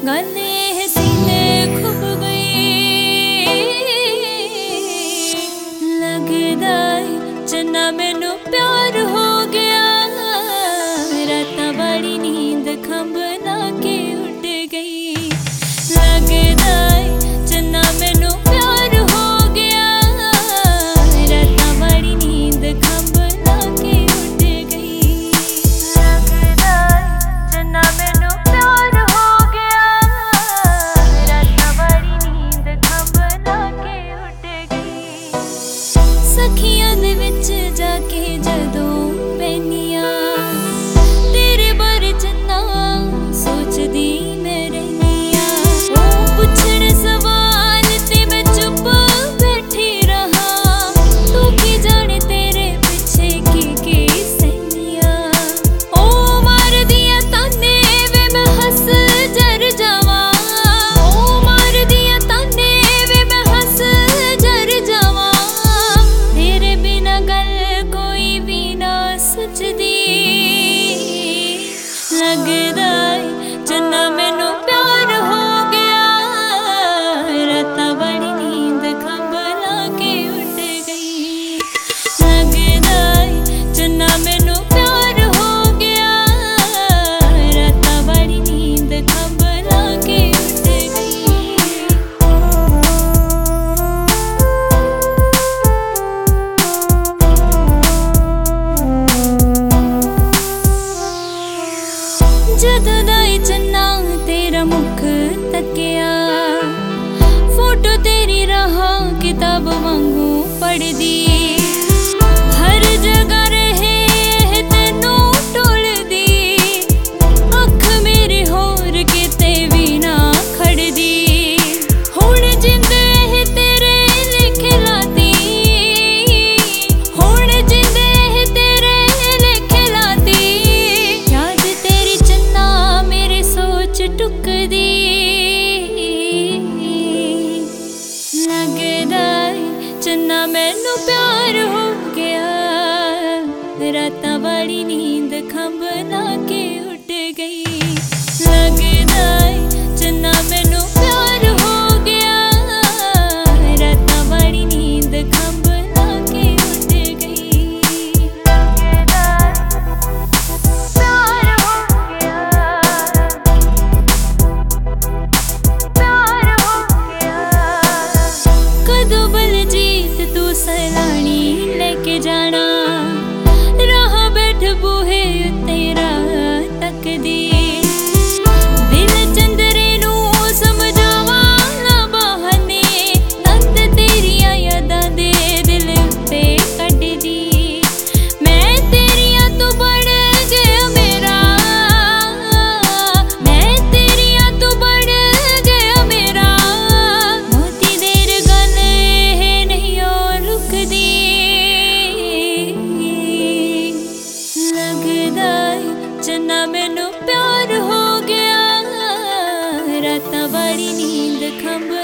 गले सीने खुब गई लगदा चन्ना मैनू प्यार हो गया। राता बड़ी नींद खंभना के उठ गई लगदा चन्ना मैनू प्यार हो गया। राता बड़ी नींद खंभना के उठ गई लगदा चन्ना मैनू प्यार हो गया। राता बड़ी नींद खंभना के उठ गई। सखियां दे विच जाके जदों पैनिया तेरे बारे चन्ना सोचदी मैं रहनिया। ओ पुछण सवाल ते मैं चुप बैठी रहा। तू की जाने तेरे पिछे की सैनिया। ओ मार दिया ताने वे मैं हंस जर जावा। ओ मार दिया ताने वे मैं हंस जर जावा। तेरे बिना गल कोई भी ना सजदी लगदा चन्ना मैनू प्यार हो गया। राता बड़ी नींद खंभला के उठ गई लगदा चन्ना मैनू प्यार हो गया। राता बड़ी नींद खंभला के उठ गई। जदों दा चन्ना तेरा मुख तकिया फोटो तेरी रहा किताब वांगू पढ़दी। हर जगह रहे तेनू टोलदी। अख मेरी होर किते भी ना खड़दी। हुण जिंद एह तेरे लिखे लाती। हुण जिंद एह तेरे लिखे लाती। याद तेरी चन्ना मेरे सोच टुकदी लगदा चन्ना मैनू प्यार हो गया। राता बड़ी नींद खंभला के उठ गई लगदा चन्ना मैनू प्यार हो गया। राता बड़ी नींद खंभला के उठ गई लगदा प्यार हो गया। प्यार हो गया। कदों बलजीत तू सैलानी लेके जाना। राह बैठ बूहे तेरा तकदी। दिल चंदरे नू समझावा ना बहाने। तंद तेरिया यादां दे दिल उत्ते कड्डदी। मैं तेरिया तू बढ़ गया मेरा। मैं तेरिया तू बढ़ गया मेरा। मोती देर गल एह नहीं और रुकदी लगदा चन्ना मैनू प्यार हो गया। राता बड़ी नींद खंभ